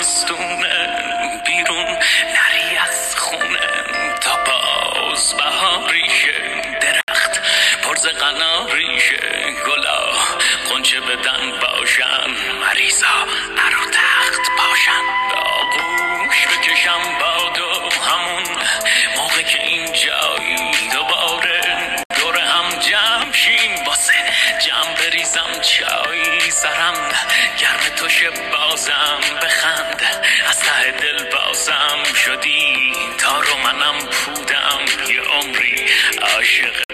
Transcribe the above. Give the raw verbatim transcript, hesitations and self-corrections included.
تابستونه، بیرون نری از خونه تا باز بهاریشه. درخت پرز قناریشه، گلا قنچه بدن باشن، مریضا نرو تخت باشن. آغوش بکشم بادو همون موقع که این جایی دوباره دور هم جمع شیم، واسه جمع بریزم چای. سرم گرم تو شه بازم بخند، از ته دل بازم شدی تا رو منم پودم یه عمری عاشق